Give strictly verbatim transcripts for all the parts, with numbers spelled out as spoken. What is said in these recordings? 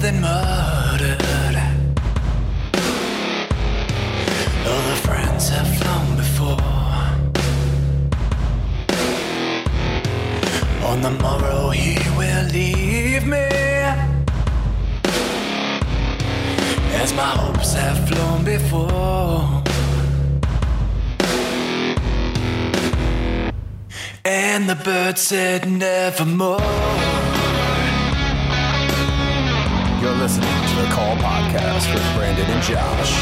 been murdered. All the friends have flown before. On the morrow he will leave me, as my hopes have flown before. And the bird said nevermore. You're listening to the Call Podcast with Brandon and Josh.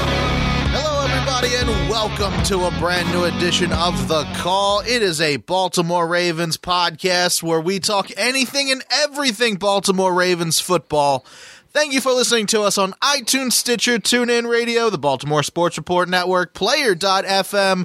Hello, everybody, and welcome to a brand new edition of The Call. It is a Baltimore Ravens podcast where we talk anything and everything Baltimore Ravens football. Thank you for listening to us on iTunes, Stitcher, TuneIn Radio, the Baltimore Sports Report Network, Player dot f m,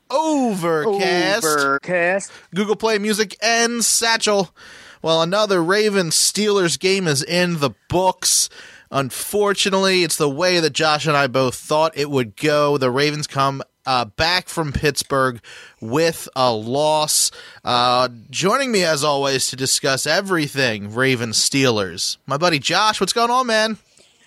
Overcast, Overcast, Google Play Music, and Satchel. Well, another Ravens-Steelers game is in the books. Unfortunately, it's the way that Josh and I both thought it would go. The Ravens come uh, back from Pittsburgh with a loss. Uh, joining me, as always, to discuss everything Ravens-Steelers, my buddy Josh. What's going on, man?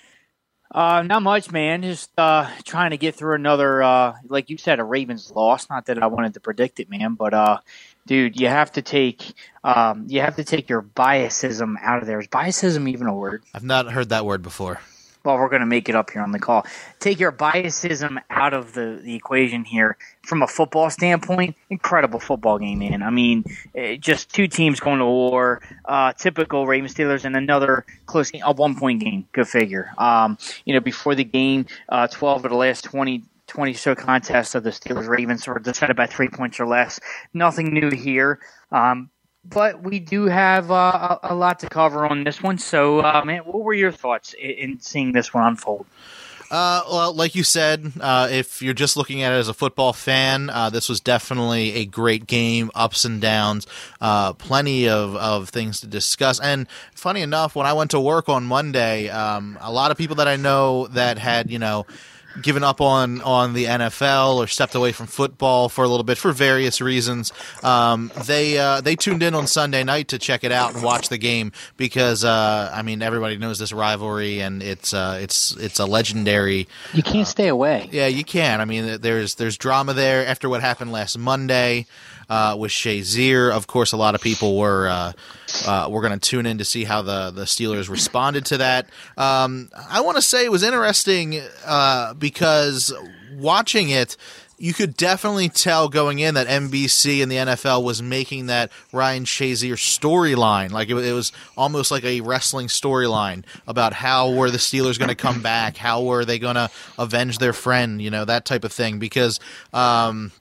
Uh, not much, man. Just uh, trying to get through another, uh, like you said, a Ravens loss. Not that I wanted to predict it, man, but uh, dude, you have to take, um, you have to take your biasism out of there. Is biasism even a word? I've not heard that word before. Well, we're going to make it up here on the call. Take your biasism out of the, the equation here. From a football standpoint, incredible football game, man. I mean, it, just two teams going to war, uh, typical Ravens Steelers, and another close game, a one-point game. Go figure. Um, you know, before the game, uh, twelve of the last twenty, twenty so contests of the Steelers-Ravens were decided by three points or less. Nothing new here. Um, But we do have uh, a, a lot to cover on this one. So, uh, man, what were your thoughts in, in seeing this one unfold? Uh, well, like you said, uh, if you're just looking at it as a football fan, uh, this was definitely a great game, ups and downs, uh, plenty of, of things to discuss. And funny enough, when I went to work on Monday, um, a lot of people that I know that had, you know, given up on, on the N F L or stepped away from football for a little bit for various reasons. Um, they uh, they tuned in on Sunday night to check it out and watch the game because uh, I mean everybody knows this rivalry and it's uh, it's it's a legendary. You can't uh, stay away. Yeah, you can. I mean, there's there's drama there after what happened last Monday. Uh, with Shazier. Of course, a lot of people were uh, uh, were going to tune in to see how the, the Steelers responded to that. Um, I want to say it was interesting uh, because watching it, you could definitely tell going in that N B C and the N F L was making that Ryan Shazier storyline. Like it, it was almost like a wrestling storyline about how were the Steelers going to come back, how were they going to avenge their friend, you know, that type of thing. Because um,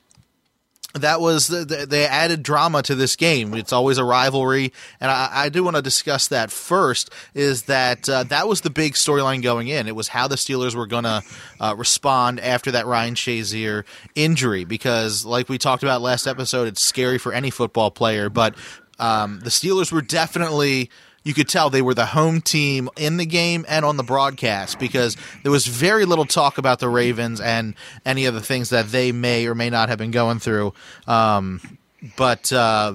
that was the, the, they added drama to this game. It's always a rivalry, and I, I do want to discuss that first. Is that uh, that was the big storyline going in? It was how the Steelers were going to uh, respond after that Ryan Shazier injury, because, like we talked about last episode, it's scary for any football player. But um, the Steelers were definitely. You could tell they were the home team in the game and on the broadcast because there was very little talk about the Ravens and any of the things that they may or may not have been going through. Um, but uh,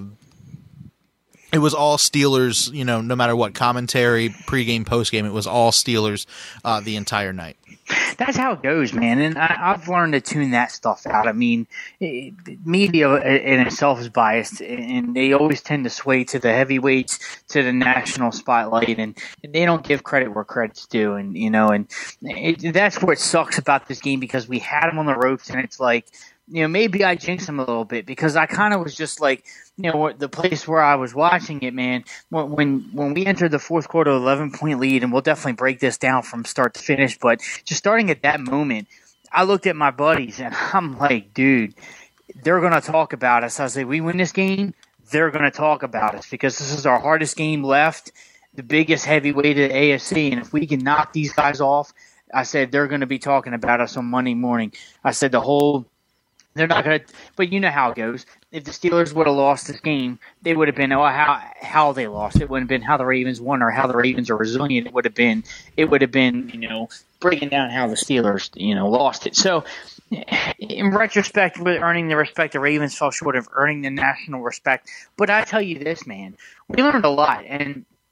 it was all Steelers, you know, no matter what, commentary, pregame, postgame, it was all Steelers uh, the entire night. That's how it goes, man, and I, I've learned to tune that stuff out. I mean, it, media in itself is biased, and they always tend to sway to the heavyweights, to the national spotlight, and, and they don't give credit where credit's due. And you know, and it, that's what sucks about this game because we had them on the ropes, and it's like, you know, maybe I jinxed them a little bit because I kind of was just like, you know, the place where I was watching it, man, when when, when we entered the fourth quarter, eleven-point lead, and we'll definitely break this down from start to finish, but just starting at that moment, I looked at my buddies, and I'm like, dude, they're going to talk about us. I was like, we win this game, they're going to talk about us because this is our hardest game left, the biggest heavyweight of the A F C, and if we can knock these guys off, I said, they're going to be talking about us on Monday morning. I said the whole – they're not going to – but you know how it goes. If the Steelers would have lost this game, they would have been, oh, how how they lost. It wouldn't have been how the Ravens won or how the Ravens are resilient. It would have been, it would have been, you know, breaking down how the Steelers, you know, lost it. So, in retrospect, with earning the respect, the Ravens fell short of earning the national respect. But I tell you this, man, we learned a lot. And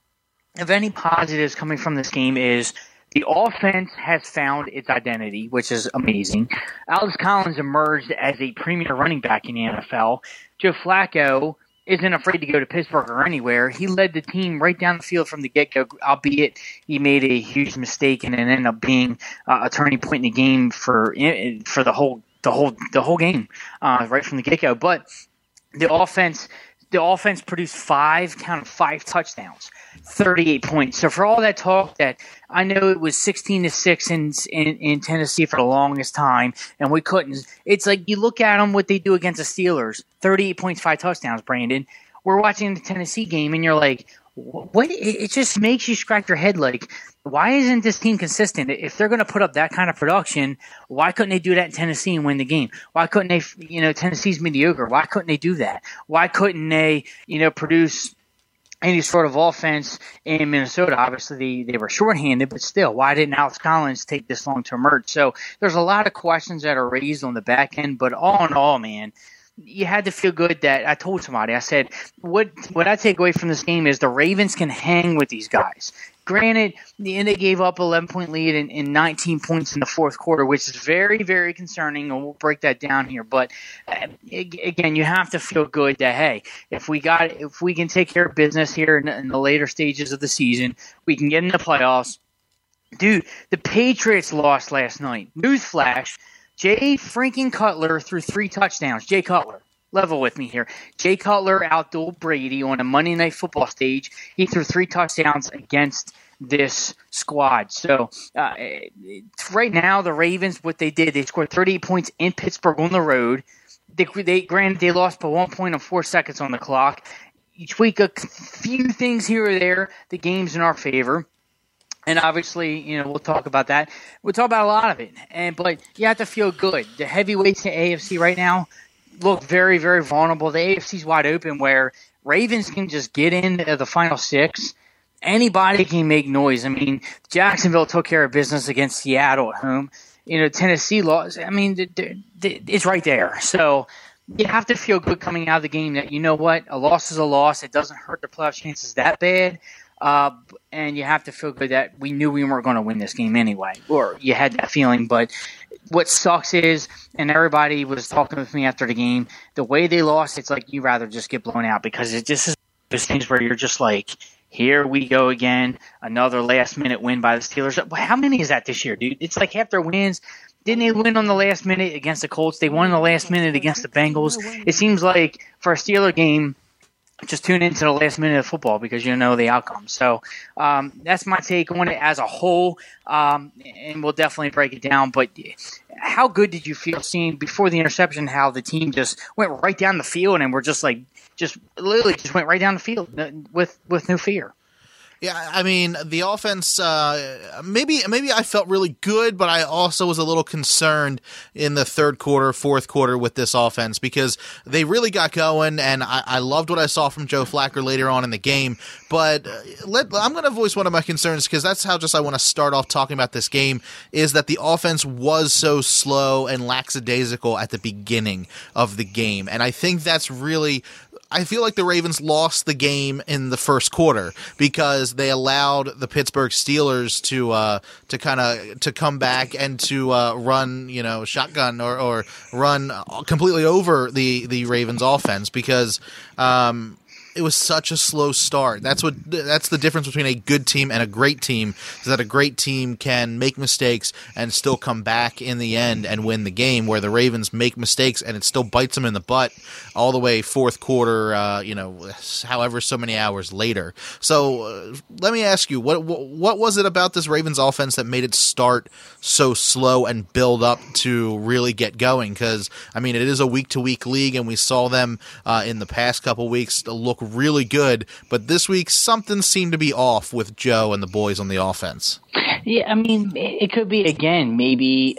if any positives coming from this game is the offense has found its identity, which is amazing. Alex Collins emerged as a premier running back in the N F L. Joe Flacco isn't afraid to go to Pittsburgh or anywhere. He led the team right down the field from the get-go, albeit he made a huge mistake and it ended up being uh, a turning point in the game for for the whole the whole the whole game uh, right from the get-go. But the offense the offense produced five count of five touchdowns, thirty-eight points. So for all that talk that I know it was sixteen to six in, in in Tennessee for the longest time, and we couldn't. It's like you look at them, what they do against the Steelers, thirty-eight points, five touchdowns, Brandon. We're watching the Tennessee game, and you're like, what? It just makes you scratch your head like, why isn't this team consistent? If they're going to put up that kind of production, why couldn't they do that in Tennessee and win the game? Why couldn't they, you know, Tennessee's mediocre. Why couldn't they do that? Why couldn't they, you know, produce any sort of offense in Minnesota? Obviously, they, they were shorthanded, but still, why didn't Alex Collins take this long to emerge? So there's a lot of questions that are raised on the back end, but all in all, man, you had to feel good that I told somebody, I said, what what I take away from this game is the Ravens can hang with these guys. Granted, the they gave up eleven point lead and, and nineteen points in the fourth quarter, which is very, very concerning, and we'll break that down here. But uh, again, you have to feel good that, hey, if we got if we can take care of business here in, in the later stages of the season, we can get in the playoffs. Dude, the Patriots lost last night. Newsflash. Jay freaking Cutler threw three touchdowns. Jay Cutler, level with me here. Jay Cutler outdueled Brady on a Monday Night Football stage. He threw three touchdowns against this squad. So uh, right now, the Ravens, what they did, they scored thirty-eight points in Pittsburgh on the road. They, they granted they lost by one point and four seconds on the clock. You tweak a few things here or there, the game's in our favor. And obviously, you know, we'll talk about that. We'll talk about a lot of it. And but you have to feel good. The heavyweights in the A F C right now look very, very vulnerable. The A F C's wide open where Ravens can just get into the final six. Anybody can make noise. I mean, Jacksonville took care of business against Seattle at home. You know, Tennessee lost. I mean, it's right there. So you have to feel good coming out of the game that, you know what, a loss is a loss. It doesn't hurt the playoff chances that bad. Uh, and you have to feel good that we knew we weren't going to win this game anyway, or you had that feeling. But what sucks is, and everybody was talking with me after the game, the way they lost, it's like you rather just get blown out because it just is those things where you're just like, here we go again, another last-minute win by the Steelers. How many is that this year, dude? It's like half their wins. Didn't they win on the last minute against the Colts? They won on the last minute against the Bengals. It seems like for a Steeler game, just tune into the last minute of football because you know the outcome. So um, that's my take on it as a whole, um, and we'll definitely break it down. But how good did you feel seeing before the interception how the team just went right down the field and we're just like just literally just went right down the field with with no fear? Yeah, I mean, the offense, uh, maybe maybe I felt really good, but I also was a little concerned in the third quarter, fourth quarter with this offense because they really got going, and I, I loved what I saw from Joe Flacco later on in the game. But let, I'm going to voice one of my concerns because that's how just I want to start off talking about this game, is that the offense was so slow and lackadaisical at the beginning of the game. And I think that's really... I feel like the Ravens lost the game in the first quarter because they allowed the Pittsburgh Steelers to uh, to kind of to come back and to uh, run, you know, shotgun or, or run completely over the, the Ravens offense because um, it was such a slow start. That's what that's the difference between a good team and a great team, is that a great team can make mistakes and still come back in the end and win the game, where the Ravens make mistakes and it still bites them in the butt all the way fourth quarter, uh, you know, however so many hours later. So uh, let me ask you, what, what what was it about this Ravens offense that made it start so slow and build up to really get going? Because, I mean, it is a week-to-week league, and we saw them uh, in the past couple weeks look really good, but this week something seemed to be off with Joe and the boys on the offense. Yeah, I mean, it could be, again, maybe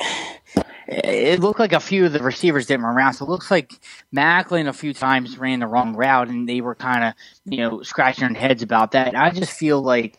it looked like a few of the receivers didn't run around, so it looks like Macklin a few times ran the wrong route, and they were kind of, you know, scratching their heads about that. I just feel like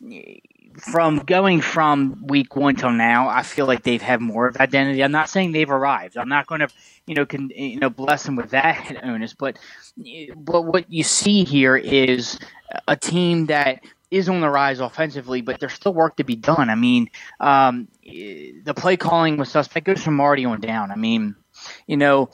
from going from week one till now, I feel like they've had more of identity. I'm not saying they've arrived. I'm not going to, you know, can, you know, bless them with that onus, but but what you see here is a team that is on the rise offensively, but there's still work to be done. I mean, um, the play calling was suspect. It goes from Marty on down. I mean, you know,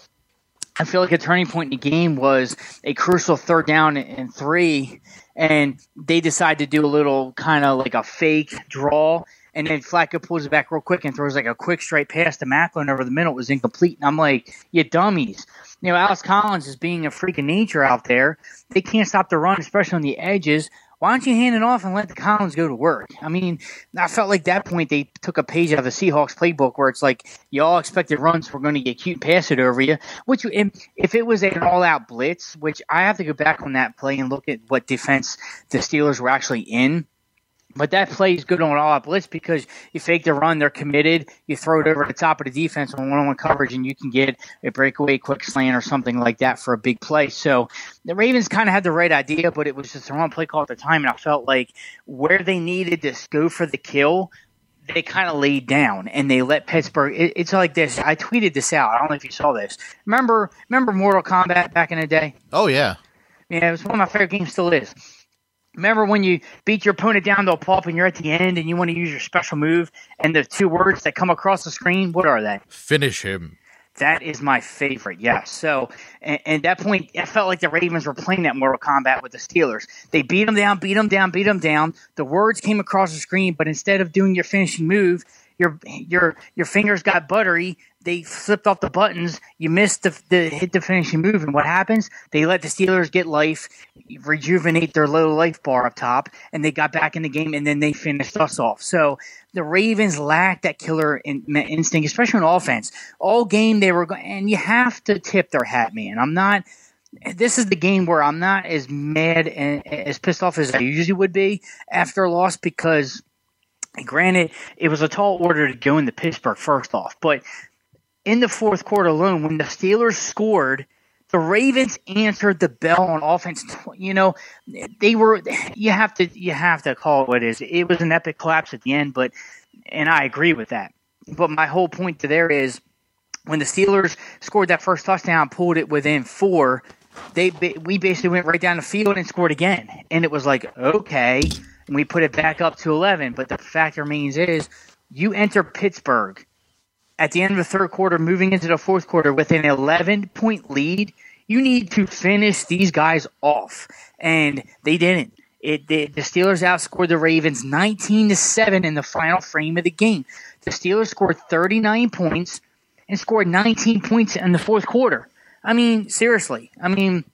I feel like a turning point in the game was a crucial third down and three, and they decide to do a little kind of like a fake draw, and then Flacco pulls it back real quick and throws like a quick straight pass to Macklin over the middle. It was incomplete, and I'm like, you dummies. You know, Alex Collins is being a freak of nature out there. They can't stop the run, especially on the edges. Why don't you hand it off and let the Collins go to work? I mean, I felt like that point they took a page out of the Seahawks playbook where it's like, you all expected runs, we're going to get cute and pass it over you. Which, if it was an all-out blitz, which I have to go back on that play and look at what defense the Steelers were actually in. But that play is good on all-out blitz because you fake the run, they're committed, you throw it over the top of the defense on one-on-one coverage, and you can get a breakaway, quick slant, or something like that for a big play. So the Ravens kind of had the right idea, but it was just the wrong play call at the time, and I felt like where they needed to go for the kill, they kind of laid down, and they let Pittsburgh it, – it's like this. I tweeted this out. I don't know if you saw this. Remember, remember Mortal Kombat back in the day? Oh, yeah. Yeah, it was one of my favorite games, still is. Remember when you beat your opponent down to a pulp and you're at the end and you want to use your special move and the two words that come across the screen, what are they? Finish him. That is my favorite, yes. So, and, and at that point, I felt like the Ravens were playing that Mortal Kombat with the Steelers. They beat them down, beat them down, beat them down. The words came across the screen, but instead of doing your finishing move, your your your fingers got buttery. They flipped off the buttons. You missed the, the hit the finishing move, and what happens? They let the Steelers get life, rejuvenate their little life bar up top, and they got back in the game, and then they finished us off. So the Ravens lacked that killer in, instinct, especially on offense. All game they were going, and you have to tip their hat, man. I'm not. This is the game where I'm not as mad and as pissed off as I usually would be after a loss because, granted, it was a tall order to go into Pittsburgh first off, but in the fourth quarter alone, when the Steelers scored, the Ravens answered the bell on offense. You know, they were. You have to. You have to call it what it is. It was an epic collapse at the end, but and I agree with that. But my whole point to there is, when the Steelers scored that first touchdown, pulled it within four, they we basically went right down the field and scored again, and it was like, okay, and we put it back up to eleven. But the fact remains is, you enter Pittsburgh at the end of the third quarter, moving into the fourth quarter with an eleven-point lead. You need to finish these guys off, and they didn't. It, the, the Steelers outscored the Ravens nineteen to seven in the final frame of the game. The Steelers scored thirty-nine points and scored nineteen points in the fourth quarter. I mean, seriously. I mean,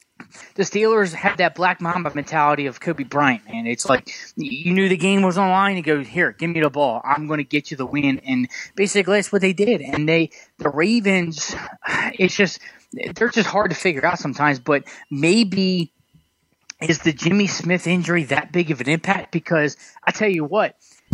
the Steelers had that Black Mamba mentality of Kobe Bryant, man. It's like you knew the game was on line. You go, here, give me the ball. I'm going to get you the win. And basically that's what they did. And they, the Ravens, it's just, they're just hard to figure out sometimes. But maybe is the Jimmy Smith injury that big of an impact? Because I tell you what,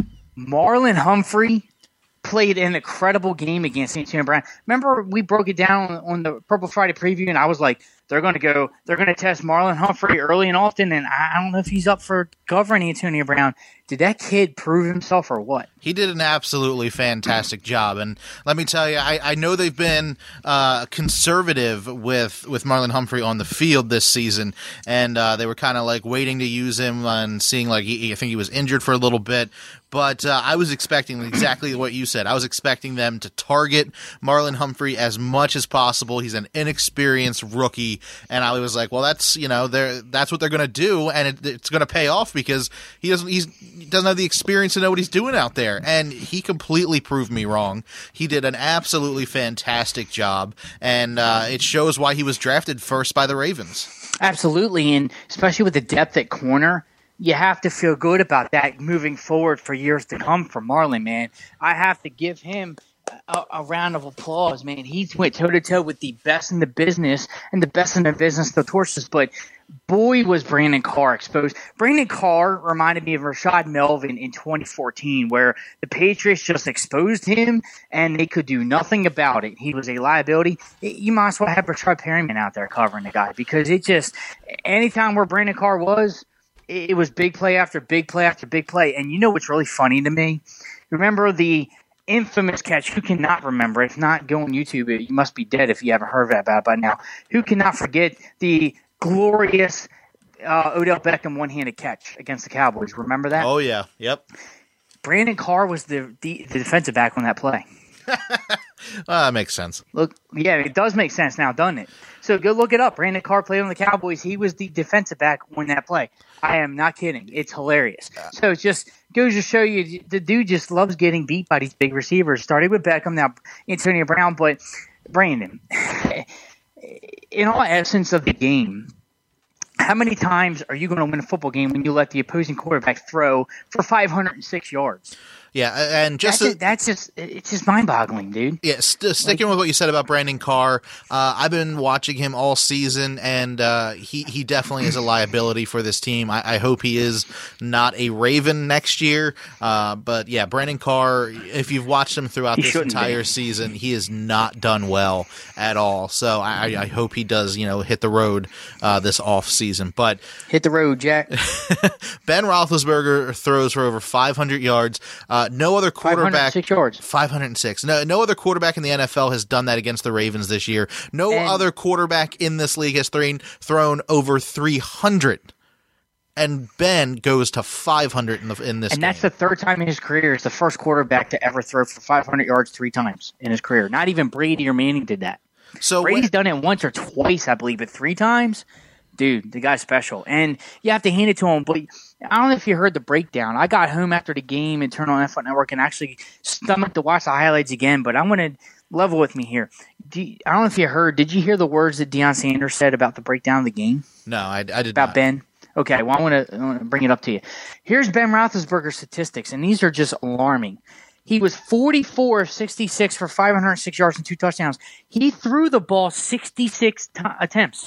Marlon Humphrey played an incredible game against Antonio Brown. Remember, we broke it down on the Purple Friday preview, and I was like, they're going to go, they're going to test Marlon Humphrey early and often, and I don't know if he's up for covering Antonio Brown. Did that kid prove himself or what? He did an absolutely fantastic job, and let me tell you, I, I know they've been uh, conservative with, with Marlon Humphrey on the field this season, and uh, they were kind of like waiting to use him and seeing like he, I think he was injured for a little bit. But uh, I was expecting exactly what you said. I was expecting them to target Marlon Humphrey as much as possible. He's an inexperienced rookie, and I was like, well, that's you know, they're that's what they're going to do, and it, it's going to pay off because he doesn't he's, he doesn't have the experience to know what he's doing out there. And he completely proved me wrong. He did an absolutely fantastic job, and uh, it shows why he was drafted first by the Ravens. Absolutely, and especially with the depth at corner. You have to feel good about that moving forward for years to come for Marlon, man. I have to give him a, a round of applause, man. He went toe-to-toe with the best in the business and the best in the business, the torches. But boy, was Brandon Carr exposed. Brandon Carr reminded me of Rashad Melvin in twenty fourteen, where the Patriots just exposed him and they could do nothing about it. He was a liability. It, you might as well have Rashad Perryman out there covering the guy because it just – anytime where Brandon Carr was – it was big play after big play after big play. And you know what's really funny to me? Remember the infamous catch? Who cannot remember it? If not, go on YouTube. You must be dead if you haven't heard that about it by now. Who cannot forget the glorious uh, Odell Beckham one-handed catch against the Cowboys. Remember that? Oh, yeah. Yep. Brandon Carr was the, the, the defensive back on that play. Well, that makes sense. Look, yeah, it does make sense now, doesn't it? So go look it up. Brandon Carr played on the Cowboys. He was the defensive back on that play. I am not kidding. It's hilarious. So it just goes to show you the dude just loves getting beat by these big receivers. Started with Beckham, now Antonio Brown, but Brandon, in all essence of the game, how many times are you going to win a football game when you let the opposing quarterback throw for five hundred six yards? Yeah, and just that's, to, just, that's just it's just mind-boggling, dude. Yeah, st- sticking like, with what you said about Brandon Carr, uh, I've been watching him all season, and uh, he he definitely is a liability for this team. I, I hope he is not a Raven next year. Uh, but yeah, Brandon Carr, if you've watched him throughout this entire be. season, he has not done well at all. So I, I hope he does, you know, hit the road uh, this off season. But hit the road, Jack. Ben Roethlisberger throws for over five hundred yards. Uh, no other quarterback. five hundred six yards. five hundred six. No, no other quarterback in the N F L has done that against the Ravens this year. No and, other quarterback in this league has thrown, thrown over three hundred. And Ben goes to five hundred in, the, in this And game. that's the third time in his career. It's the first quarterback to ever throw for five hundred yards three times in his career. Not even Brady or Manning did that. So Brady's when, done it once or twice, I believe, but three times? Dude, the guy's special. And you have to hand it to him. But I don't know if you heard the breakdown. I got home after the game and turned on F one Network and actually stomached to watch the highlights again. But I'm going to level with me here. Do you, I don't know if you heard. Did you hear the words that Deion Sanders said about the breakdown of the game? No, I, I did about not. Ben? Okay, well, I want to bring it up to you. Here's Ben Roethlisberger's statistics, and these are just alarming. He was forty-four of sixty-six for five hundred six yards and two touchdowns. He threw the ball sixty-six t- attempts.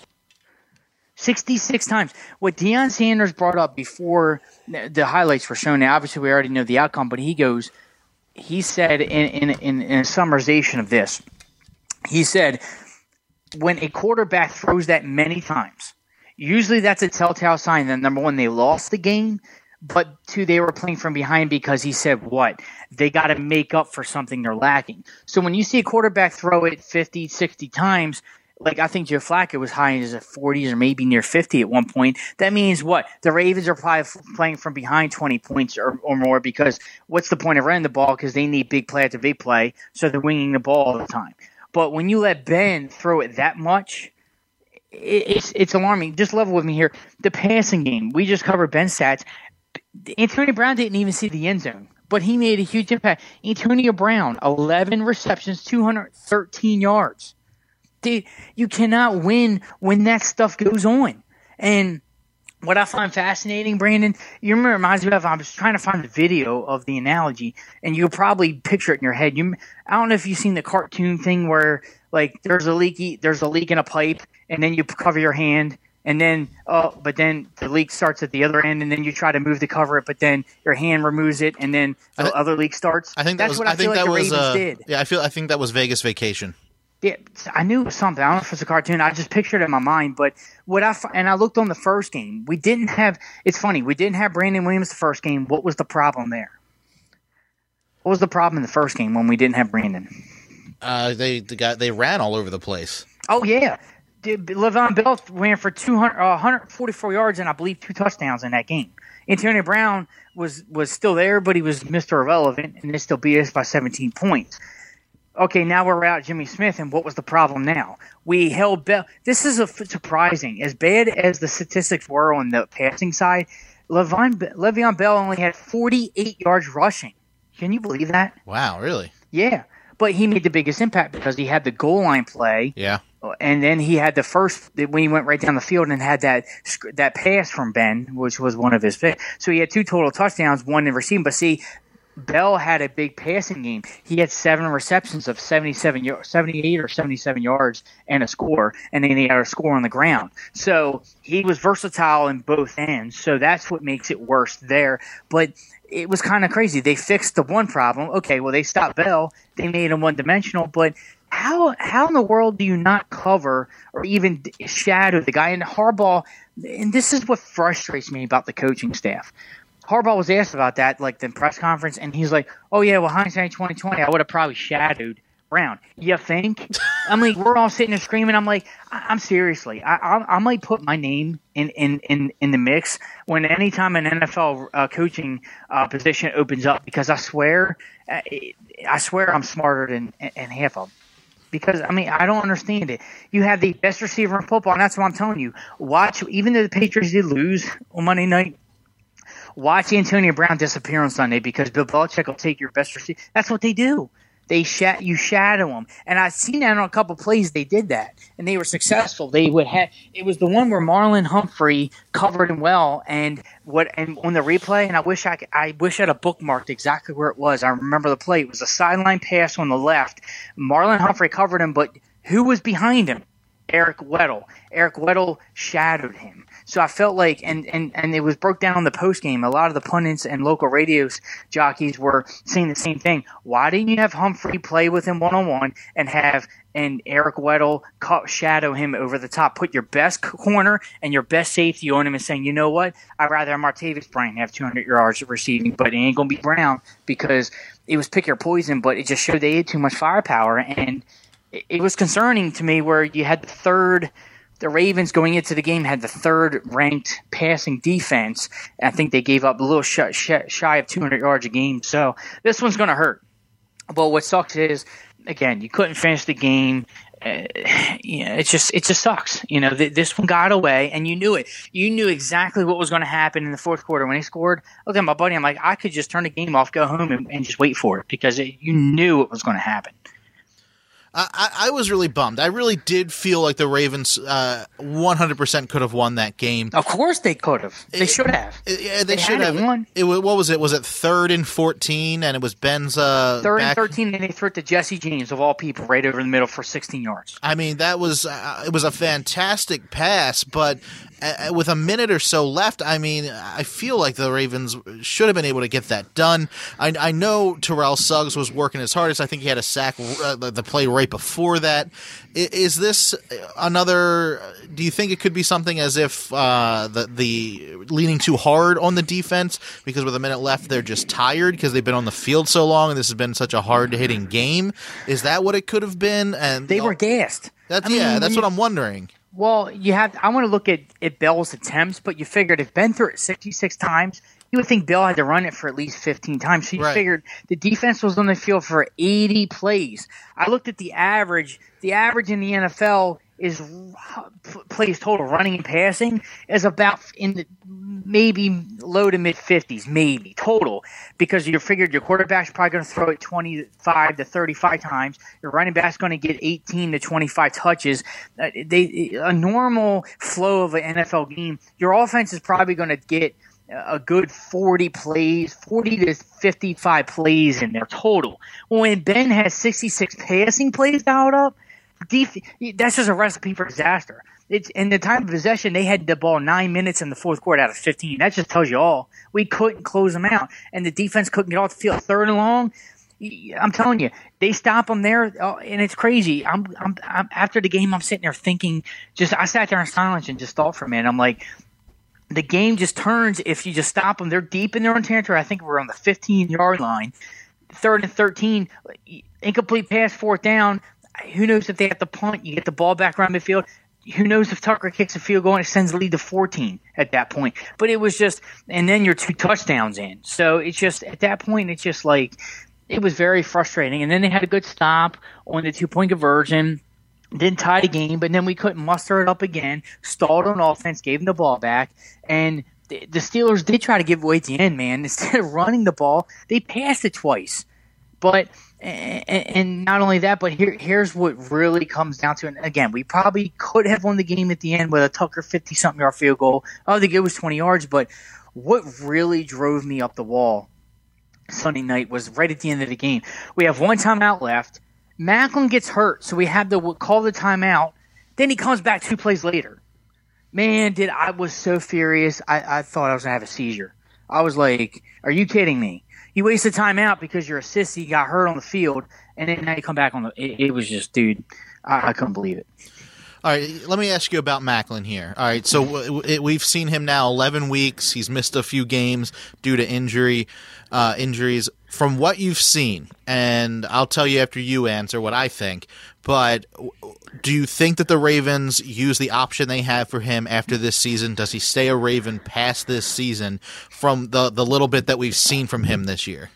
sixty-six times. What Deion Sanders brought up before the highlights were shown, now obviously we already know the outcome, but he goes, he said in, in, in, in a summarization of this, he said, when a quarterback throws that many times, usually that's a telltale sign that, number one, they lost the game, but two, they were playing from behind because he said what? They got to make up for something they're lacking. So when you see a quarterback throw it fifty, sixty times, like I think Joe Flacco was high as a forties or maybe near fifty at one point, that means what? The Ravens are probably f- playing from behind twenty points or, or more because what's the point of running the ball? Because they need big play after big play, so they're winging the ball all the time. But when you let Ben throw it that much, It's it's alarming. Just level with me here. The passing game, we just covered Ben's stats. Antonio Brown didn't even see the end zone, but he made a huge impact. Antonio Brown, eleven receptions, two hundred thirteen yards. Dude, you cannot win when that stuff goes on. And what I find fascinating, Brandon, you remember, it reminds me of, I was trying to find the video of the analogy, and you'll probably picture it in your head. You, I don't know if you've seen the cartoon thing where, like, there's a leaky, there's a leak in a pipe, and then you cover your hand, and then, oh, but then the leak starts at the other end, and then you try to move to cover it, but then your hand removes it, and then the th- other leak starts. I think that that's was, what I, I think feel like that the was, Ravens uh, did. Yeah, I feel. I think that was Vegas Vacation. Yeah, I knew it was something. I don't know if it's a cartoon. I just pictured it in my mind. But what I and I looked on the first game. We didn't have. It's funny. We didn't have Brandon Williams the first game. What was the problem there? What was the problem in the first game when we didn't have Brandon? Uh, they the guy they ran all over the place. Oh yeah, Dude, Le'Veon Bell ran for two hundred, uh, one hundred forty-four yards and I believe two touchdowns in that game. Antonio Brown was was still there, but he was Mister Irrelevant, and they still beat us by seventeen points. Okay, now we're out Jimmy Smith, and what was the problem now? We held Bell. This is a, surprising. As bad as the statistics were on the passing side, Le'Veon, Le'Veon Bell only had forty-eight yards rushing. Can you believe that? Wow, really? Yeah, but he made the biggest impact because he had the goal line play. Yeah. And then he had the first when he went right down the field and had that that pass from Ben, which was one of his picks. So he had two total touchdowns, one in receiving. But see, Bell had a big passing game. He had seven receptions of seventy-seven, seventy-eight or seventy-seven yards and a score, and then he had a score on the ground. So he was versatile in both ends. So that's what makes it worse there. But it was kind of crazy. They fixed the one problem. Okay, well, they stopped Bell. They made him one-dimensional. But how how in the world do you not cover or even shadow the guy? And Harbaugh, and this is what frustrates me about the coaching staff. Harbaugh was asked about that, like the press conference, and he's like, "Oh yeah, well hindsight twenty twenty, I would have probably shadowed Brown. You think? I'm like, we're all sitting there screaming. I'm like, I- I'm seriously, I-, I I might put my name in in, in, in the mix when anytime an N F L uh, coaching uh, position opens up, because I swear, uh, I swear I'm smarter than, than half of them. Because, I mean, I don't understand it. You have the best receiver in football, and that's what I'm telling you. Watch, even though the Patriots did lose on Monday night, watch Antonio Brown disappear on Sunday, because Bill Belichick will take your best receiver. That's what they do. They sh- you shadow them, and I've seen that on a couple plays. They did that, and they were successful. They would have. It was the one where Marlon Humphrey covered him well, and what and on the replay. And I wish I could, I wish I'd have bookmarked exactly where it was. I remember the play. It was a sideline pass on the left. Marlon Humphrey covered him, but who was behind him? Eric Weddle. Eric Weddle shadowed him. So I felt like, and, and, and it was broke down on the post game. A lot of the pundits and local radio jockeys were saying the same thing. Why didn't you have Humphrey play with him one on one and have and Eric Weddle shadow him over the top? Put your best corner and your best safety on him, and saying, you know what? I'd rather have Martavis Bryant have two hundred yards receiving, but it ain't gonna be Brown, because it was pick your poison. But it just showed they had too much firepower, and it, it was concerning to me where you had the third. The Ravens going into the game had the third-ranked passing defense. I think they gave up a little shy, shy of two hundred yards a game. So this one's going to hurt. But what sucks is, again, you couldn't finish the game. Uh, yeah, it's just it just sucks. You know, th- this one got away, and you knew it. You knew exactly what was going to happen in the fourth quarter when they scored. Look at my buddy. I'm like, I could just turn the game off, go home, and, and just wait for it, because it, you knew it was going to happen. I, I was really bummed. I really did feel like the Ravens uh, one hundred percent could have won that game. Of course they could have. They it, should have. It, yeah, they, they should have. Won. It, what was it? Was it third and fourteen, and it was Ben's uh, third back? and thirteen, and they threw it to Jesse James of all people right over the middle for sixteen yards. I mean, that was uh, it was a fantastic pass, but uh, with a minute or so left, I mean, I feel like the Ravens should have been able to get that done. I, I know Terrell Suggs was working his hardest. I think he had a sack uh, the play right before that. Is this another – do you think it could be something as if uh, the, the leaning too hard on the defense because with a minute left they're just tired because they've been on the field so long and this has been such a hard-hitting game? Is that what it could have been? And They were gassed. That's, I mean, yeah, that's you, what I'm wondering. Well, you have – I want to look at, at Bell's attempts, but you figured if Ben threw it sixty-six times – you would think Bill had to run it for at least fifteen times. So you right. figured the defense was on the field for eighty plays. I looked at the average. The average in the N F L is plays total running and passing is about in the maybe low to mid fifties, maybe total, because you figured your quarterback's probably going to throw it twenty-five to thirty-five times. Your running back's going to get eighteen to twenty-five touches. Uh, they a normal flow of an N F L game. Your offense is probably going to get a good forty plays, forty to fifty-five plays in there total. When Ben has sixty-six passing plays dialed up, def- that's just a recipe for disaster. It's in the time of possession, they had the ball nine minutes in the fourth quarter out of fifteen. That just tells you all. We couldn't close them out, and the defense couldn't get off the field. Third and long, I'm telling you, they stop them there, and it's crazy. I'm, I'm, I'm after the game, I'm sitting there thinking. Just I sat there in silence and just thought for a minute. I'm like, the game just turns if you just stop them. They're deep in their own territory. I think we're on the fifteen-yard line. Third and thirteen, incomplete pass, fourth down. Who knows if they have to punt? You get the ball back around midfield. Who knows if Tucker kicks a field goal and it sends the lead to fourteen at that point. But it was just – and then you're two touchdowns in. So it's just – at that point, it's just like – it was very frustrating. And then they had a good stop on the two-point conversion. Didn't tie the game, but then we couldn't muster it up again. Stalled on offense, gave them the ball back, and the, the Steelers did try to give away at the end, man. Instead of running the ball, they passed it twice. But and, and not only that, but here here's what really comes down to. And again, we probably could have won the game at the end with a Tucker fifty-something yard field goal. I don't think it was twenty yards, but what really drove me up the wall Sunday night was right at the end of the game. We have one timeout left. Macklin gets hurt, so we had to call the timeout. Then he comes back two plays later. Man, did I was so furious. I, I thought I was going to have a seizure. I was like, are you kidding me? You wasted timeout because you're a sissy, got hurt on the field, and then now you come back on the it, – it was just, dude, I, I couldn't believe it. All right, let me ask you about Macklin here. All right, so w- w- we've seen him now eleven weeks. He's missed a few games due to injury, uh, injuries. From what you've seen, and I'll tell you after you answer what I think, but do you think that the Ravens use the option they have for him after this season? Does he stay a Raven past this season from the, the little bit that we've seen from him this year?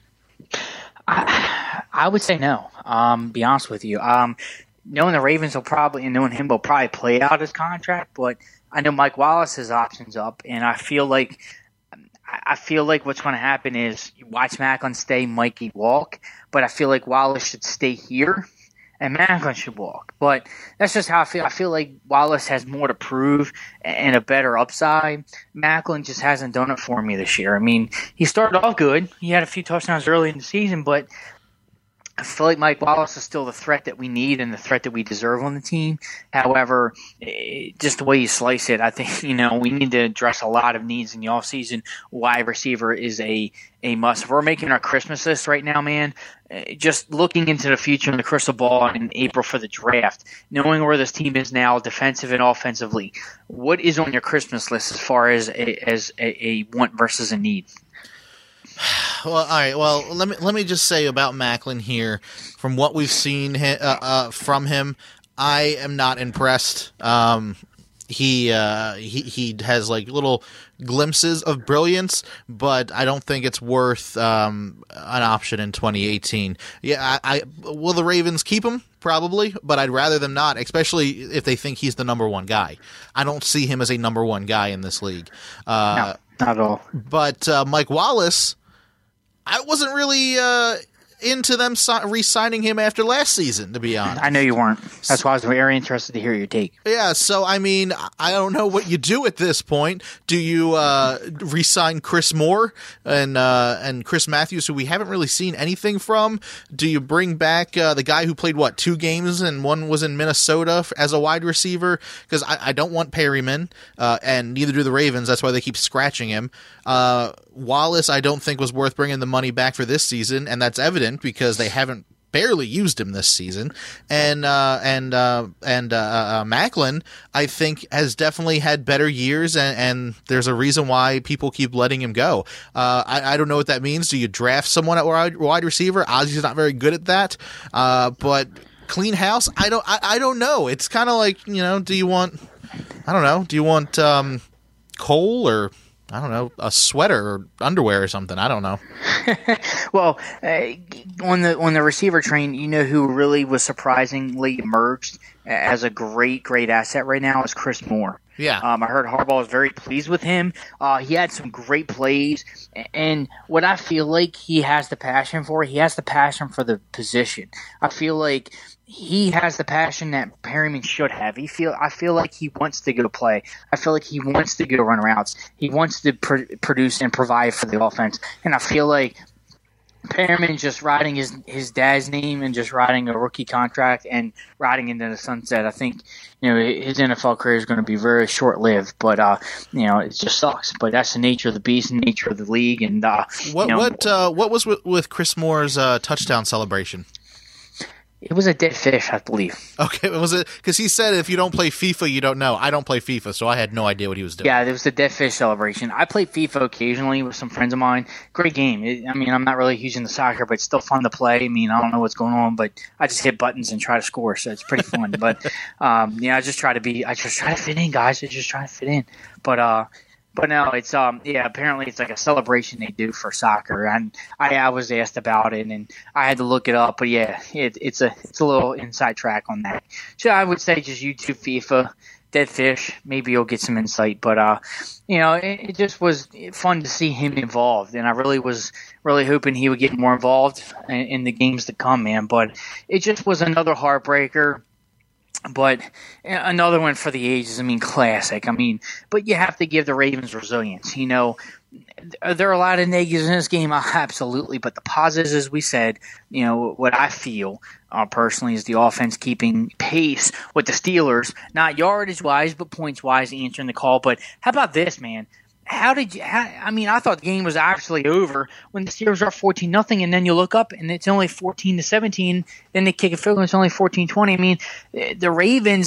I, I would say no, um, be honest with you. Um, knowing the Ravens will probably, and knowing him will probably play out his contract, but I know Mike Wallace's option's up, and I feel like I feel like what's going to happen is you watch Macklin stay, Mikey walk, but I feel like Wallace should stay here and Macklin should walk. But that's just how I feel. I feel like Wallace has more to prove and a better upside. Macklin just hasn't done it for me this year. I mean, he started off good. He had a few touchdowns early in the season, but I feel like Mike Wallace is still the threat that we need and the threat that we deserve on the team. However, just the way you slice it, I think, you know, we need to address a lot of needs in the offseason. Wide receiver is a, a must. If we're making our Christmas list right now, man, just looking into the future in the crystal ball in April for the draft, knowing where this team is now defensive and offensively, what is on your Christmas list as far as a, as a, a want versus a need? Well, all right. Well, let me let me just say about Macklin here. From what we've seen uh, uh, from him, I am not impressed. Um, he uh, he he has like little glimpses of brilliance, but I don't think it's worth um, an option in twenty eighteen. Yeah, I, I will the Ravens keep him? Probably, but I'd rather them not, especially if they think he's the number one guy. I don't see him as a number one guy in this league. Uh, no, not at all. But uh, Mike Wallace, I wasn't really uh, into them si- re-signing him after last season, to be honest. I know you weren't. That's why I was very interested to hear your take. Yeah, so, I mean, I don't know what you do at this point. Do you uh, re-sign Chris Moore and uh, and Chris Matthews, who we haven't really seen anything from? Do you bring back uh, the guy who played, what, two games and one was in Minnesota as a wide receiver? Because I, I don't want Perryman, uh, and neither do the Ravens. That's why they keep scratching him. Uh, Wallace, I don't think was worth bringing the money back for this season, and that's evident because they haven't barely used him this season. And uh, and uh, and uh, uh, Macklin, I think, has definitely had better years, and, and there's a reason why people keep letting him go. Uh, I, I don't know what that means. Do you draft someone at wide, wide receiver? Ozzy's not very good at that, uh, but clean house. I don't. I, I don't know. It's kind of like, you know. Do you want? I don't know. Do you want um, Cole or? I don't know, a sweater or underwear or something. I don't know. Well, uh, on the on the receiver train, you know who really was surprisingly emerged as a great, great asset right now is Chris Moore. Yeah. Um, I heard Harbaugh was very pleased with him. Uh, he had some great plays. And what I feel like he has the passion for, he has the passion for the position. I feel like he has the passion that Perryman should have. He feel I feel like he wants to go play. I feel like he wants to go run routes. He wants to pr- produce and provide for the offense. And I feel like Perryman just riding his his dad's name and just riding a rookie contract and riding into the sunset. I think, you know, his N F L career is going to be very short lived, but uh, you know, it just sucks. But that's the nature of the beast, and nature of the league. And uh, what you know, what uh, what was with, with Chris Moore's uh, touchdown celebration? It was a dead fish, I believe. Okay, was it because he said if you don't play FIFA, you don't know. I don't play FIFA, so I had no idea what he was doing. Yeah, it was the dead fish celebration. I play FIFA occasionally with some friends of mine. Great game. It, I mean, I'm not really huge into soccer, but it's still fun to play. I mean, I don't know what's going on, but I just hit buttons and try to score, so it's pretty fun. But um, yeah, I just try to be. I just try to fit in, guys. I just try to fit in. But uh. But no, it's um yeah. Apparently, it's like a celebration they do for soccer, and I, I was asked about it, and I had to look it up. But yeah, it, it's a it's a little inside track on that. So I would say just YouTube FIFA, dead fish. Maybe you'll get some insight. But uh, you know, it, it just was fun to see him involved, and I really was really hoping he would get more involved in, in the games to come, man. But it just was another heartbreaker. But another one for the ages. I mean, classic. I mean, but you have to give the Ravens resilience. You know, there are a lot of negatives in this game, absolutely. But the positives, as we said, you know, what I feel uh, personally is the offense keeping pace with the Steelers, not yardage-wise, but points-wise, answering the call. But how about this, man? How did you? How, I mean, I thought the game was actually over when the Steelers are fourteen nothing, and then you look up and it's only fourteen to seventeen. Then they kick a field goal, and it's only fourteen twenty. I mean, the Ravens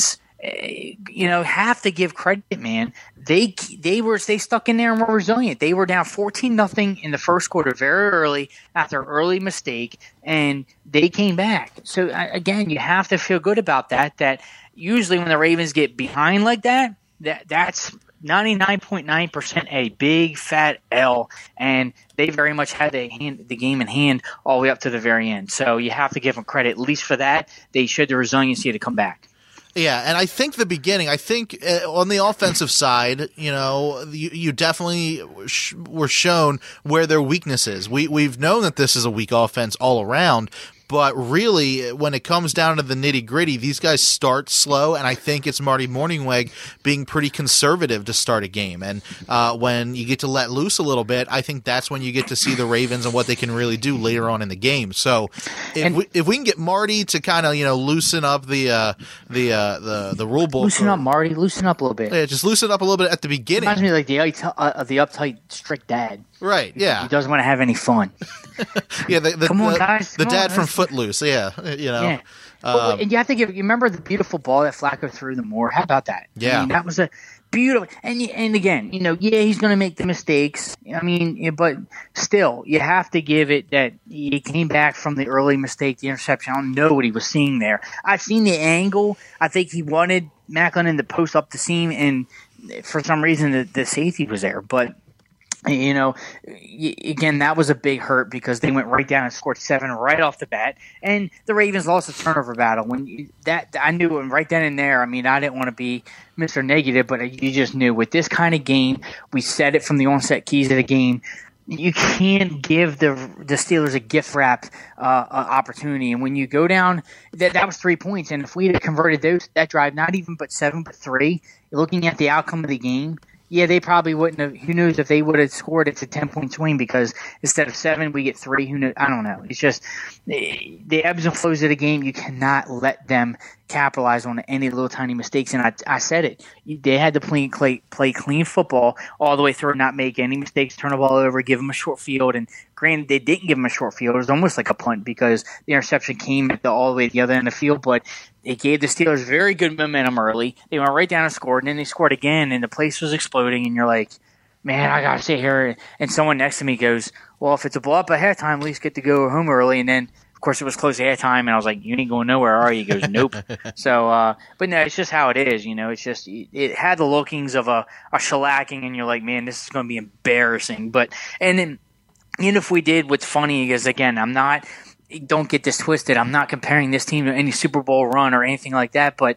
you know, have to give credit, man. They they were they stuck in there and were resilient. They were down fourteen nothing in the first quarter very early after an early mistake, and they came back. So again, you have to feel good about that. That usually when the Ravens get behind like that, that that's ninety-nine point nine percent a big fat L, and they very much had the, hand, the game in hand all the way up to the very end. So you have to give them credit, at least for that. They showed the resiliency to come back. Yeah, and I think the beginning, I think uh, on the offensive side, you know, you, you definitely sh- were shown where their weakness is. We, we've known that this is a weak offense all around, but really, when it comes down to the nitty-gritty, these guys start slow, and I think it's Marty Mornhinweg being pretty conservative to start a game. And uh, when you get to let loose a little bit, I think that's when you get to see the Ravens and what they can really do later on in the game. So if and, we if we can get Marty to kind of, you know, loosen up the uh, the uh, the the rule book, loosen or, up, Marty, loosen up a little bit. Yeah, just loosen up a little bit at the beginning. Reminds me like the uh, the uptight, strict dad. Right, yeah. He doesn't want to have any fun. yeah, the, the, Come on, the, guys. The Come dad on, from Footloose, yeah, you know. Yeah. Um, well, and you have to give. You remember the beautiful ball that Flacco threw the Moore? How about that? Yeah, I mean, that was a beautiful. And and again, you know, yeah, he's going to make the mistakes. I mean, yeah, but still, you have to give it that he came back from the early mistake, the interception. I don't know what he was seeing there. I've seen the angle. I think he wanted Maclin to post up the seam, and for some reason, the, the safety was there, but. You know, again, that was a big hurt because they went right down and scored seven right off the bat, and the Ravens lost the turnover battle. When you, that I knew it right then and there. I mean, I didn't want to be Mister Negative, but you just knew with this kind of game, we said it from the onset keys of the game. You can't give the the Steelers a gift wrap uh, uh, opportunity, and when you go down, that that was three points, and if we had converted those that drive, not even but seven but three, looking at the outcome of the game. Yeah, they probably wouldn't have. Who knows if they would have scored? It's a ten-point swing because instead of seven, we get three. Who knows? I don't know. It's just the, the ebbs and flows of the game. You cannot let them capitalize on any little tiny mistakes. And I, I said it. They had to play, play, play clean football all the way through, not make any mistakes, turn the ball over, give them a short field. And granted, they didn't give them a short field. It was almost like a punt because the interception came at the all the way to the other end of the field. But it gave the Steelers very good momentum early. They went right down and scored, and then they scored again, and the place was exploding. And you're like, man, I got to sit here. And someone next to me goes, well, if it's a blow up at halftime, at least get to go home early. And then, of course, it was close to halftime, and I was like, you ain't going nowhere, are you? He goes, nope. so, uh, but no, it's just how it is. You know, it's just, it had the lookings of a, a shellacking, and you're like, man, this is going to be embarrassing. But, and then, even if we did, what's funny is, again, I'm not, don't get this twisted. I'm not comparing this team to any Super Bowl run or anything like that, but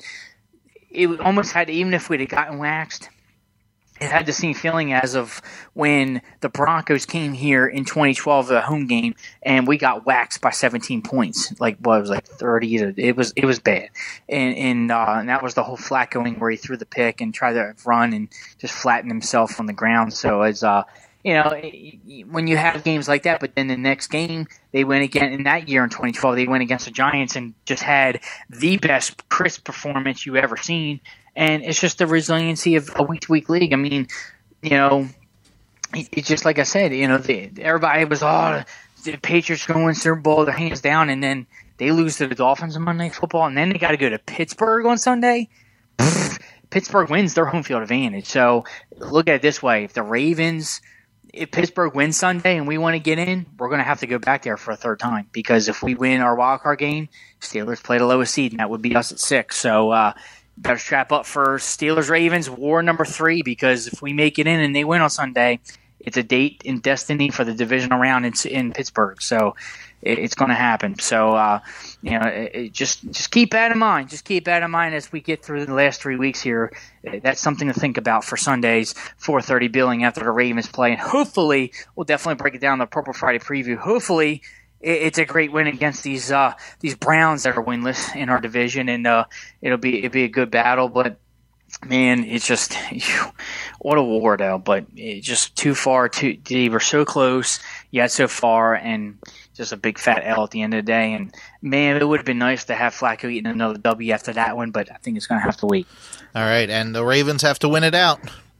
it almost had, even if we'd have gotten waxed, it had the same feeling as of when the Broncos came here in twenty twelve, the home game, and we got waxed by seventeen points. Like, well, it was like thirty. To, it was it was bad, and and, uh, and that was the whole Flaccoing where he threw the pick and tried to run and just flatten himself on the ground. So as uh, you know, when you have games like that, but then the next game they went again in that year in twenty twelve, they went against the Giants and just had the best crisp performance you ever seen. And it's just the resiliency of a week-to-week league. I mean, you know, it's just like I said, you know, the, everybody was, oh, the Patriots going Super Bowl, their hands down, and then they lose to the Dolphins on Monday Night Football, and then they got to go to Pittsburgh on Sunday. Pittsburgh wins their home field advantage. So look at it this way. If the Ravens – if Pittsburgh wins Sunday and we want to get in, we're going to have to go back there for a third time because if we win our wild card game, Steelers play the lowest seed, and that would be us at six. So uh, better strap up for Steelers-Ravens war number three because if we make it in and they win on Sunday, it's a date in destiny for the divisional round in, in Pittsburgh. So it, it's going to happen. So uh, you know, it, it just just keep that in mind. Just keep that in mind as we get through the last three weeks here. That's something to think about for Sunday's four thirty billing after the Ravens play. And hopefully, we'll definitely break it down in the Purple Friday preview. Hopefully, it, it's a great win against these uh, these Browns that are winless in our division, and uh, it'll be it'll be a good battle. But man, it's just what a war, though. But it's just too far. Too they were so close yet so far, and just a big fat L at the end of the day. And man, it would have been nice to have Flacco eating another W after that one, but I think it's going to have to wait. All right, and the Ravens have to win it out.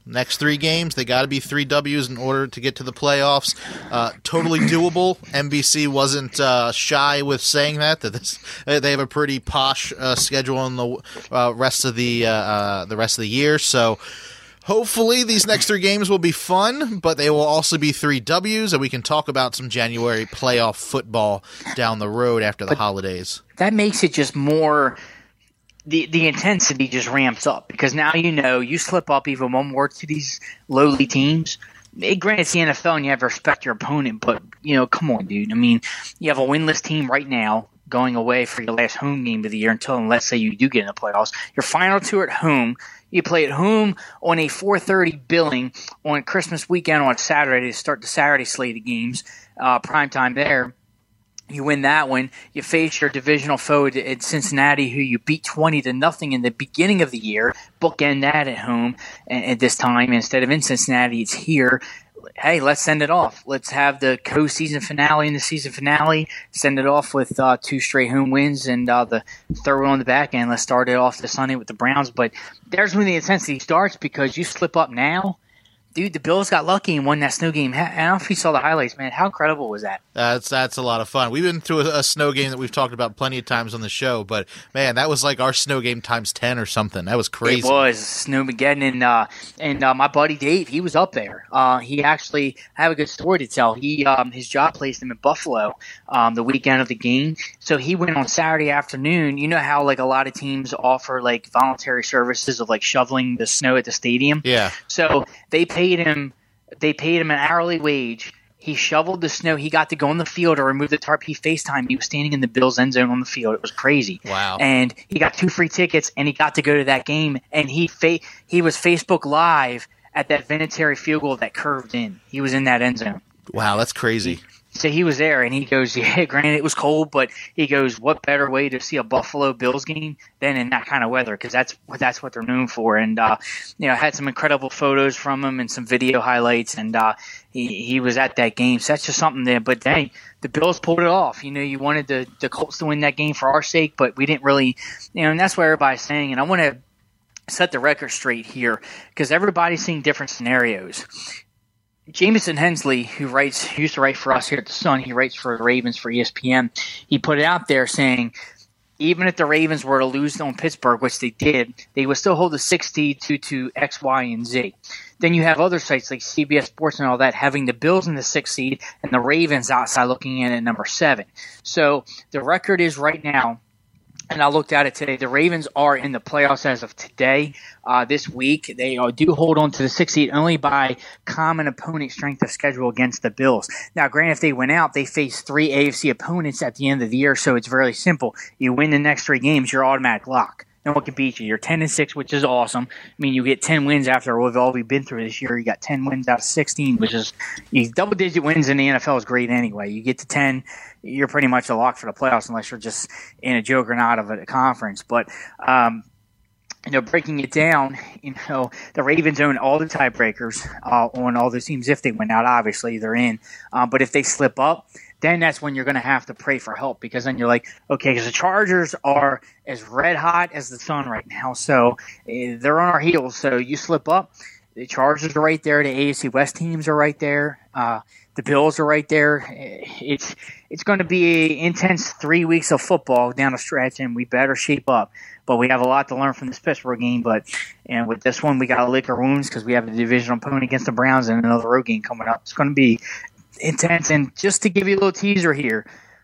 Next three games, they got to be three W's in order to get to the playoffs. Uh, totally doable. N B C wasn't uh, shy with saying that. That this, they have a pretty posh uh, schedule in the uh, rest of the uh, uh, the rest of the year. So hopefully these next three games will be fun, but they will also be three W's, and we can talk about some January playoff football down the road after the but holidays. That makes it just more. The, the intensity just ramps up because now you know you slip up even one more to these lowly teams. Granted, it's the N F L and you have to respect your opponent, but, you know, come on, dude. I mean, you have a winless team right now going away for your last home game of the year until, let's say, you do get in the playoffs. Your final two at home. You play at home on a four thirty billing on Christmas weekend on Saturday to start the Saturday slate of games, uh, primetime there. You win that one. You face your divisional foe at Cincinnati, who you beat twenty to nothing in the beginning of the year. Bookend that at home at this time. Instead of in Cincinnati, it's here. Hey, let's send it off. Let's have the co-season finale and the season finale. Send it off with uh, two straight home wins and uh, the third one on the back end. Let's start it off this Sunday with the Browns. But there's when the intensity starts because you slip up now. Dude, the Bills got lucky and won that snow game. I don't know if you saw the highlights, man. How incredible was that? That's that's a lot of fun. We've been through a, a snow game that we've talked about plenty of times on the show, but, man, that was like our snow game times ten or something. That was crazy. It was. Snowmageddon. And, uh, and uh, my buddy Dave, he was up there. Uh, he actually – I have a good story to tell. He um, His job placed him in Buffalo um, the weekend of the game. So he went on Saturday afternoon. You know how, like, a lot of teams offer, like, voluntary services of, like, shoveling the snow at the stadium? Yeah. So they paid him they paid him an hourly wage. He shoveled the snow. He got to go on the field or remove the tarp. He FaceTimed. He was standing in the Bills end zone on the field. It was crazy. Wow. And he got two free tickets, and he got to go to that game. And he fa- he was Facebook Live at that Vinatieri field goal that curved in. He was in that end zone. Wow, that's crazy. So he was there, and he goes, yeah, granted it was cold, but he goes, what better way to see a Buffalo Bills game than in that kind of weather? Because that's, that's what they're known for. And, uh, you know, had some incredible photos from him and some video highlights, and uh, he, he was at that game. So that's just something there. But, hey, the Bills pulled it off. You know, you wanted the, the Colts to win that game for our sake, but we didn't really, you know, and that's what everybody's saying. And I want to set the record straight here because everybody's seeing different scenarios. Jamison Hensley, who writes, who used to write for us here at the Sun, he writes for the Ravens for E S P N. He put it out there saying, even if the Ravens were to lose on Pittsburgh, which they did, they would still hold the six seed due to X, Y, and Z. Then you have other sites like C B S Sports and all that having the Bills in the sixth seed and the Ravens outside looking in at number seven. So the record is right now, and I looked at it today, the Ravens are in the playoffs as of today. Uh, this week, they uh, do hold on to the sixth seed only by common opponent strength of schedule against the Bills. Now, granted, if they went out, they face three A F C opponents at the end of the year, so it's very simple. You win the next three games, you're automatic lock. No one can beat you. You're ten and six, which is awesome. I mean, you get ten wins after all we've been through this year. You got ten wins out of sixteen, which is you, double-digit wins in the N F L is great anyway. You get to ten, you're pretty much a lock for the playoffs unless you're just in a juggernaut of a conference. But um, you know, breaking it down, you know, the Ravens own all the tiebreakers uh, on all the teams. If they win out, obviously they're in. Uh, but if they slip up, then that's when you're going to have to pray for help because then you're like, okay, because the Chargers are as red hot as the sun right now. So uh, they're on our heels. So you slip up, the Chargers are right there. The A F C West teams are right there. Uh, the Bills are right there. It's it's going to be an intense three weeks of football down the stretch, and we better shape up. But we have a lot to learn from this Pittsburgh game. But and with this one, we got to lick our wounds because we have a divisional opponent against the Browns and another road game coming up. It's going to be intense. And just to give you a little teaser here,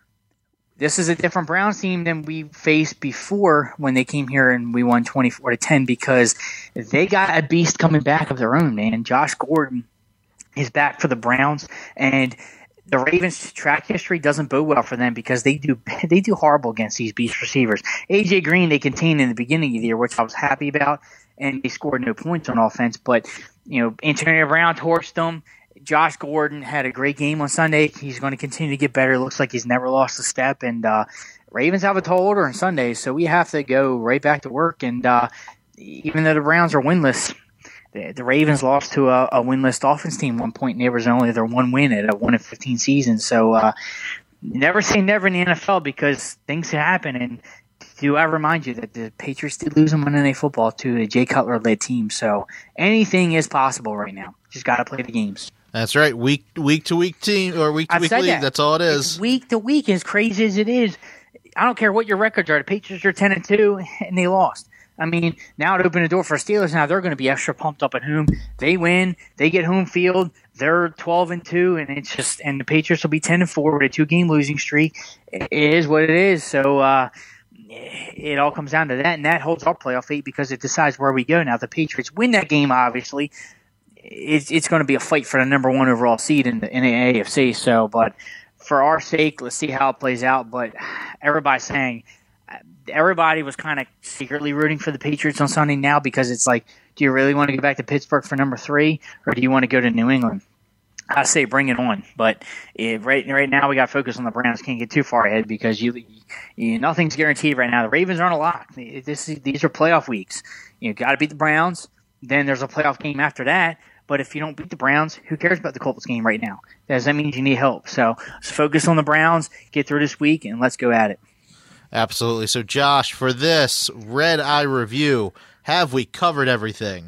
this is a different Browns team than we faced before when they came here and we won twenty-four to ten because they got a beast coming back of their own, man. Josh Gordon is back for the Browns, and the Ravens' track history doesn't bode well for them because they do they do horrible against these beast receivers. A J Green they contained in the beginning of the year, which I was happy about, and they scored no points on offense. But you know, Antonio Brown torched them. Josh Gordon had a great game on Sunday. He's going to continue to get better. It looks like he's never lost a step. And uh, Ravens have a tall order on Sunday, so we have to go right back to work. And uh, even though the Browns are winless, the, the Ravens lost to a, a winless Dolphins team one point, and it was only their one win at a one in fifteen season. So uh, never say never in the N F L because things can happen. And do I remind you that the Patriots did lose on Monday Night Football to a Jay Cutler-led team, so anything is possible right now. Just got to play the games. That's right. Week week to week team or week to I've week said league. that. That's all it is. It's week to week, as crazy as it is. I don't care what your records are. The Patriots are ten and two, and they lost. I mean, now it opened the door for Steelers. Now they're going to be extra pumped up at home. They win. They get home field. They're twelve and two, and it's just and the Patriots will be ten and four with a two game losing streak. It is what it is. So uh, it all comes down to that, and that holds our playoff fate because it decides where we go. Now the Patriots win that game, obviously. It's it's going to be a fight for the number one overall seed in the, in the A F C. So, but for our sake, let's see how it plays out. But everybody's saying everybody was kind of secretly rooting for the Patriots on Sunday now because it's like, do you really want to go back to Pittsburgh for number three, or do you want to go to New England? I say bring it on, but it, right right now we got to focus on the Browns. Can't get too far ahead because you, you nothing's guaranteed right now. The Ravens aren't a lock. This these are playoff weeks. You got to beat the Browns. Then there's a playoff game after that. But if you don't beat the Browns, who cares about the Colts game right now? Does that mean you need help? So let's focus on the Browns, get through this week, and let's go at it. Absolutely. So, Josh, for this Red Eye review, have we covered everything?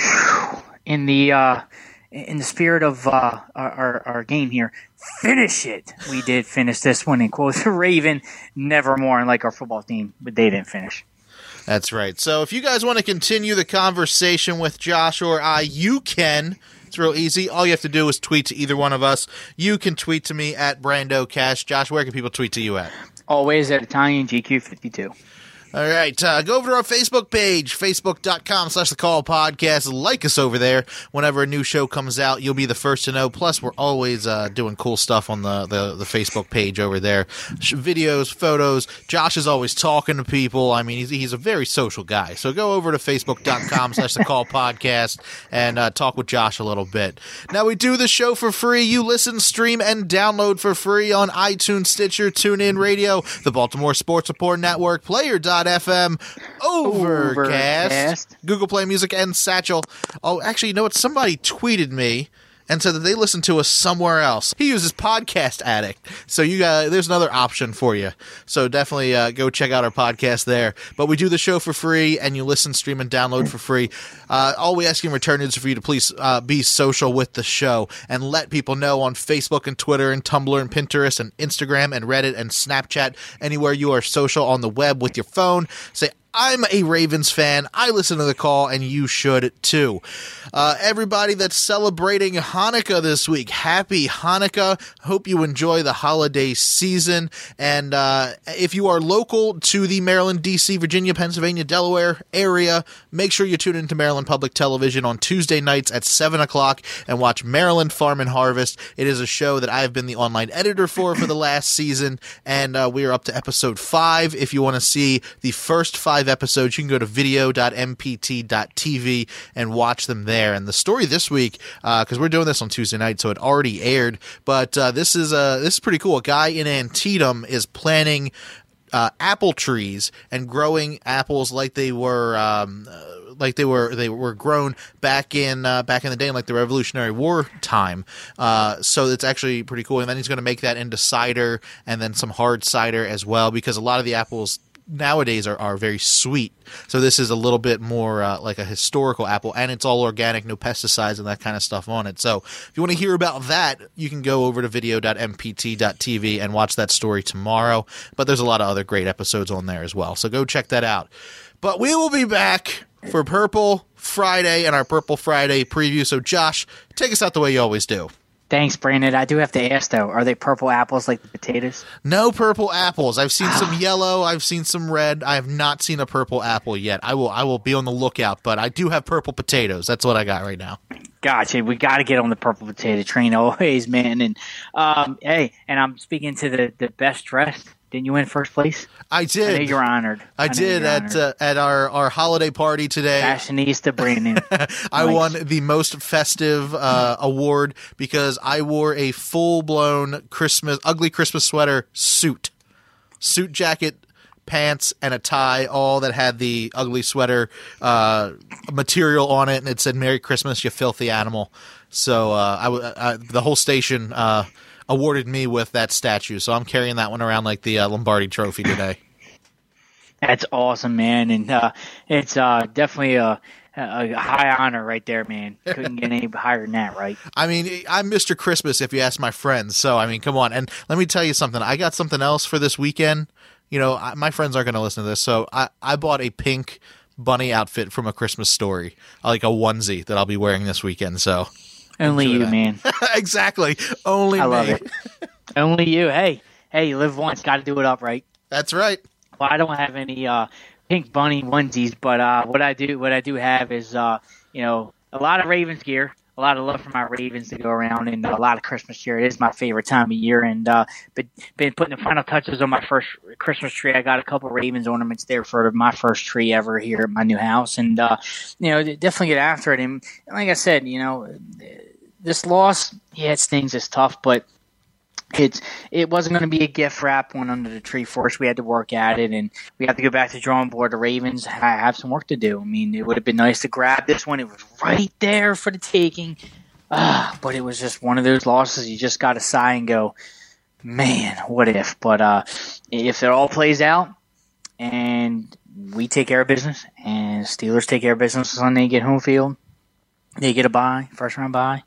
In the uh, in the spirit of uh, our, our our game here, finish it. We did finish this one in quotes. Raven, nevermore, like our football team, but they didn't finish. That's right. So if you guys want to continue the conversation with Josh or I, you can. It's real easy. All you have to do is tweet to either one of us. You can tweet to me at BrandoCash. Josh, where can people tweet to you at? Always at Italian G Q fifty-two. All right, uh, go over to our Facebook page, facebook.com slash the call podcast. Like us over there. Whenever a new show comes out, you'll be the first to know. Plus, we're always uh, doing cool stuff on the, the, the Facebook page over there. Videos, photos. Josh is always talking to people. I mean, he's, he's a very social guy. So go over to facebook.com slash the call podcast and uh, talk with Josh a little bit. Now, we do the show for free. You listen, stream, and download for free on iTunes, Stitcher, TuneIn Radio, the Baltimore Sports Report Network, Player dot F M, Overcast, Overcast, Google Play Music, and Satchel. Oh, actually, you know what? Somebody tweeted me and said that they listen to us somewhere else. He uses Podcast Addict. So you got, there's another option for you. So definitely uh, go check out our podcast there. But we do the show for free, and you listen, stream, and download for free. Uh, all we ask in return is for you to please uh, be social with the show and let people know on Facebook and Twitter and Tumblr and Pinterest and Instagram and Reddit and Snapchat, anywhere you are social on the web with your phone. Say, I'm a Ravens fan. I listen to the call, and you should too. Uh, everybody that's celebrating Hanukkah this week, happy Hanukkah. Hope you enjoy the holiday season. And uh, if you are local to the Maryland, D C, Virginia, Pennsylvania, Delaware area, make sure you tune into Maryland Public Television on Tuesday nights at seven o'clock and watch Maryland Farm and Harvest. It is a show that I have been the online editor for for the last season, and uh, we are up to episode five. If you want to see the first five episodes, you can go to video dot m p t dot t v and watch them there. And the story this week, because uh, we're doing this on Tuesday night, so it already aired, but uh, this is uh, this is pretty cool. A guy in Antietam is planting uh, apple trees and growing apples like they were um, like they were they were grown back in uh, back in the day, like the Revolutionary War time. Uh, so it's actually pretty cool. And then he's going to make that into cider and then some hard cider as well, because a lot of the apples nowadays are, are very sweet. So this is a little bit more uh, like a historical apple, and it's all organic, no pesticides and that kind of stuff on it. So if you want to hear about that, you can go over to video dot m p t dot t v and watch that story tomorrow. But there's a lot of other great episodes on there as well. So go check that out. But we will be back for Purple Friday and our Purple Friday preview. So Josh, take us out the way you always do. Thanks, Brandon. I do have to ask, though, are they purple apples like the potatoes? No purple apples. I've seen some yellow. I've seen some red. I have not seen a purple apple yet. I will I will be on the lookout, but I do have purple potatoes. That's what I got right now. Gotcha. We got to get on the purple potato train always, man. And um, hey, and I'm speaking to the, the best dressed. Didn't you win first place? I did. I know you're honored. I, I did at honored. Uh, at our, our holiday party today. Fashionista Brandon. I nice. won the most festive uh, award because I wore a full blown Christmas ugly Christmas sweater suit, suit jacket, pants, and a tie, all that had the ugly sweater uh, material on it, and it said "Merry Christmas, you filthy animal." So uh, I, I, the whole station Uh, awarded me with that statue, so I'm carrying that one around like the uh, Lombardi Trophy today. That's awesome, man, and uh, it's uh, definitely a, a high honor right there, man. Couldn't get any higher than that, right? I mean, I'm Mister Christmas if you ask my friends. So, I mean, come on. And let me tell you something. I got something else for this weekend. You know, I, my friends aren't going to listen to this. So I, I bought a pink bunny outfit from A Christmas Story, like a onesie that I'll be wearing this weekend. So only you, that. man. Exactly. Only I me. love it. Only you. Hey, hey, you live once. Got to do it up, right? That's right. Well, I don't have any uh, pink bunny onesies, but uh, what I do, what I do have is, uh, you know, a lot of Ravens gear. A lot of love for my Ravens to go around, and a lot of Christmas cheer. It is my favorite time of year, and uh, but been putting the final touches on my first Christmas tree. I got a couple Ravens ornaments there for my first tree ever here at my new house, and uh, you know, definitely get after it. And like I said, you know, this loss, yeah, it stings. It's tough, but it's it wasn't going to be a gift wrap one under the tree for us. We had to work at it, and we have to go back to the drawing board. The Ravens have some work to do. I mean, it would have been nice to grab this one. It was right there for the taking, uh, but it was just one of those losses you just got to sigh and go, man, what if? But uh, if it all plays out and we take care of business and Steelers take care of business on Sunday, get home field, they get a bye, first round bye,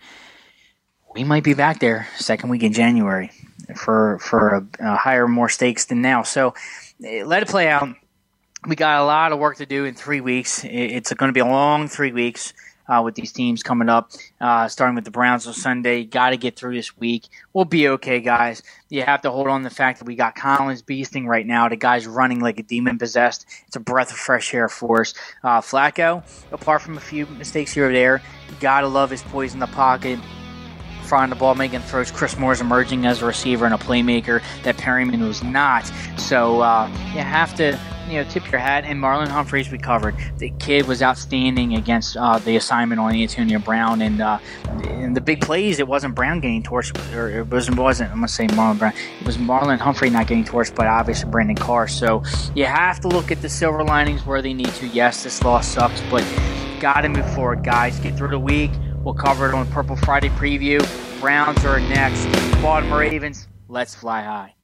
we might be back there second week in January for for a, a higher, more stakes than now. So let it play out. We got a lot of work to do in three weeks. It's going to be a long three weeks uh, with these teams coming up, uh, starting with the Browns on Sunday. Got to get through this week. We'll be okay, guys. You have to hold on to the fact that we got Collins beasting right now. The guy's running like a demon possessed. It's a breath of fresh air for us. Uh, Flacco, apart from a few mistakes here or there, got to love his poise in the pocket. Frying the ball, making throws. Chris Moore's emerging as a receiver and a playmaker that Perryman was not. So uh, you have to, you know, tip your hat. And Marlon Humphreys recovered. The kid was outstanding against uh, the assignment on Antonio Brown. And uh, in the big plays, it wasn't Brown getting torched, or it wasn't. wasn't I'm gonna say Marlon Brown. It was Marlon Humphrey not getting torched, but obviously Brandon Carr. So you have to look at the silver linings where they need to. Yes, this loss sucks, but got to move forward, guys. Get through the week. We'll cover it on Purple Friday preview. Browns are next. Baltimore Ravens, let's fly high.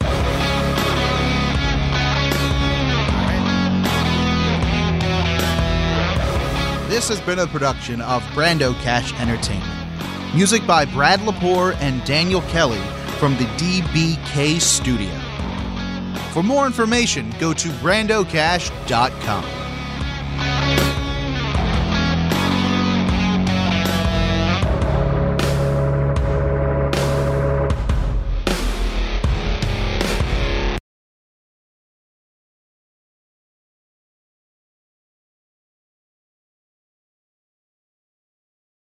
This has been a production of Brando Cash Entertainment. Music by Brad Lepore and Daniel Kelly from the D B K Studio. For more information, go to brando cash dot com.